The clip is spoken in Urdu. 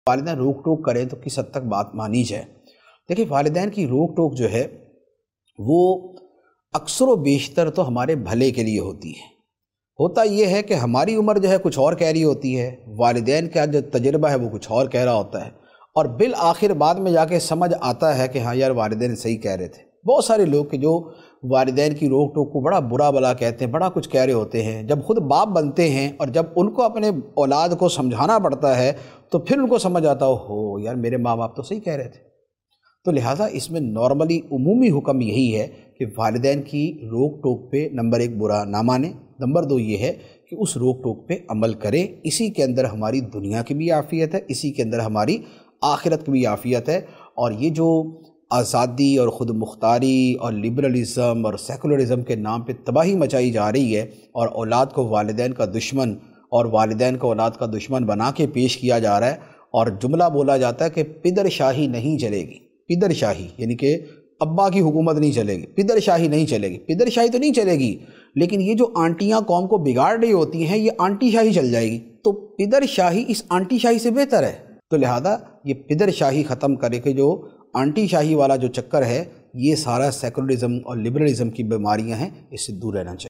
والدین روک ٹوک کریں تو کس حد تک بات مانی جائے؟ دیکھیں، والدین کی روک ٹوک جو ہے وہ اکثر و بیشتر تو ہمارے بھلے کے لیے ہوتی ہے۔ ہوتا یہ ہے کہ ہماری عمر جو ہے کچھ اور کہہ رہی ہوتی ہے، والدین کا جو تجربہ ہے وہ کچھ اور کہہ رہا ہوتا ہے، اور بالآخر بعد میں جا کے سمجھ آتا ہے کہ ہاں یار والدین صحیح کہہ رہے تھے۔ بہت سارے لوگ کہ جو والدین کی روک ٹوک کو بڑا برا بلا کہتے ہیں، بڑا کچھ کہہ رہے ہوتے ہیں، جب خود باپ بنتے ہیں اور جب ان کو اپنے اولاد کو سمجھانا پڑتا ہے تو پھر ان کو سمجھ آتا ہو یار میرے ماں باپ تو صحیح کہہ رہے تھے۔ تو لہٰذا اس میں نارملی عمومی حکم یہی ہے کہ والدین کی روک ٹوک پہ نمبر 1 برا نہ مانیں، نمبر 2 یہ ہے کہ اس روک ٹوک پہ عمل کریں۔ اسی کے اندر ہماری دنیا کی بھی عافیت ہے، اسی کے اندر ہماری آخرت کی بھی عافیت ہے۔ اور یہ جو آزادی اور خود مختاری اور لبرلزم اور سیکولرزم کے نام پہ تباہی مچائی جا رہی ہے، اور اولاد کو والدین کا دشمن اور والدین کو اولاد کا دشمن بنا کے پیش کیا جا رہا ہے، اور جملہ بولا جاتا ہے کہ پدر شاہی نہیں چلے گی۔ پدر شاہی یعنی کہ ابا کی حکومت نہیں چلے گی، پدر شاہی نہیں چلے گی۔ پدر شاہی تو نہیں چلے گی، لیکن یہ جو آنٹیاں قوم کو بگاڑ رہی ہوتی ہیں یہ آنٹی شاہی چل جائے گی۔ تو پدر شاہی اس آنٹی شاہی سے بہتر ہے۔ تو لہذا یہ پدر شاہی ختم کرے کہ جو آنٹی شاہی والا جو چکر ہے، یہ سارا سیکولرزم اور لبرلزم کی بیماریاں ہیں، اس سے دور رہنا چاہیے۔